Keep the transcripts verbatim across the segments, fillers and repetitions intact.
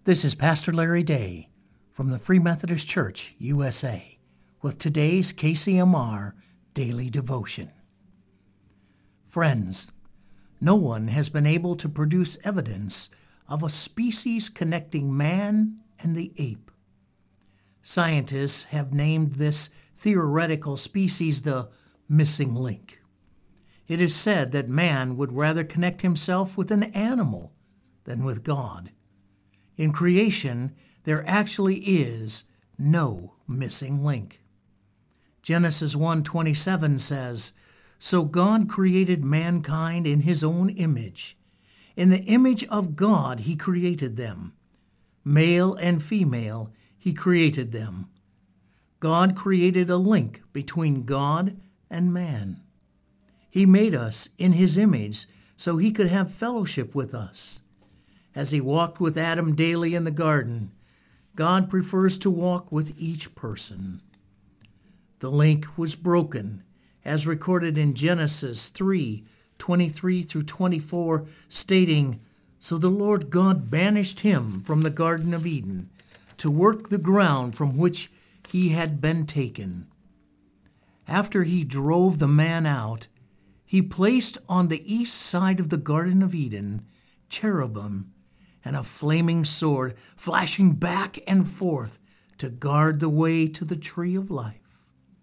This is Pastor Larry Day from the Free Methodist Church, U S A, with today's K C M R Daily Devotion. Friends, no one has been able to produce evidence of a species connecting man and the ape. Scientists have named this theoretical species the missing link. It is said that man would rather connect himself with an animal than with God. In creation, there actually is no missing link. Genesis one twenty-seven says, "So God created mankind in his own image. In the image of God he created them. Male and female he created them." God created a link between God and man. He made us in his image so he could have fellowship with us. As he walked with Adam daily in the garden, God prefers to walk with each person. The link was broken, as recorded in Genesis three twenty-three through twenty-four, stating, "So the Lord God banished him from the Garden of Eden to work the ground from which he had been taken. After he drove the man out, he placed on the east side of the Garden of Eden cherubim and a flaming sword flashing back and forth to guard the way to the tree of life."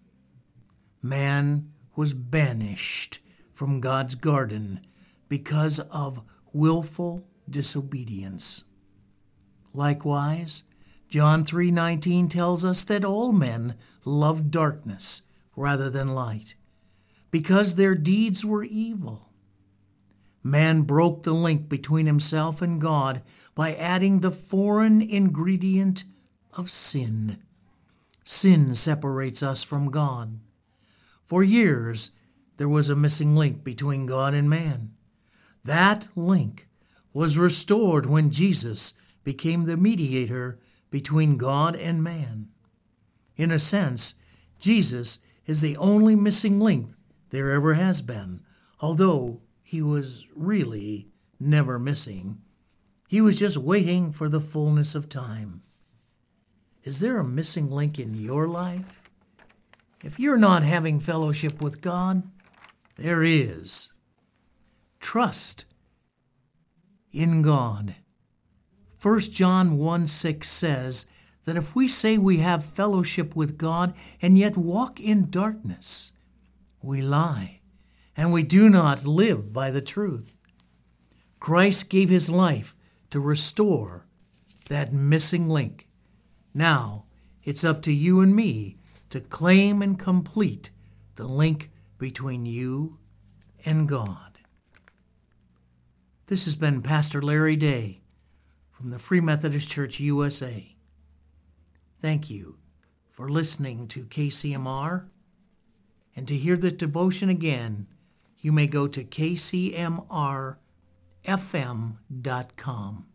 Man was banished from God's garden because of willful disobedience. Likewise, John three nineteen tells us that all men loved darkness rather than light, because their deeds were evil. Man broke the link between himself and God by adding the foreign ingredient of sin. Sin separates us from God. For years, there was a missing link between God and man. That link was restored when Jesus became the mediator between God and man. In a sense, Jesus is the only missing link there ever has been, although he was really never missing. He was just waiting for the fullness of time. Is there a missing link in your life? If you're not having fellowship with God, there is. Trust in God. First John one six says that if we say we have fellowship with God and yet walk in darkness, we lie, and we do not live by the truth. Christ gave his life to restore that missing link. Now, it's up to you and me to claim and complete the link between you and God. This has been Pastor Larry Day from the Free Methodist Church, U S A. Thank you for listening to K C M R. And to hear the devotion again, you may go to k c m r f m dot com.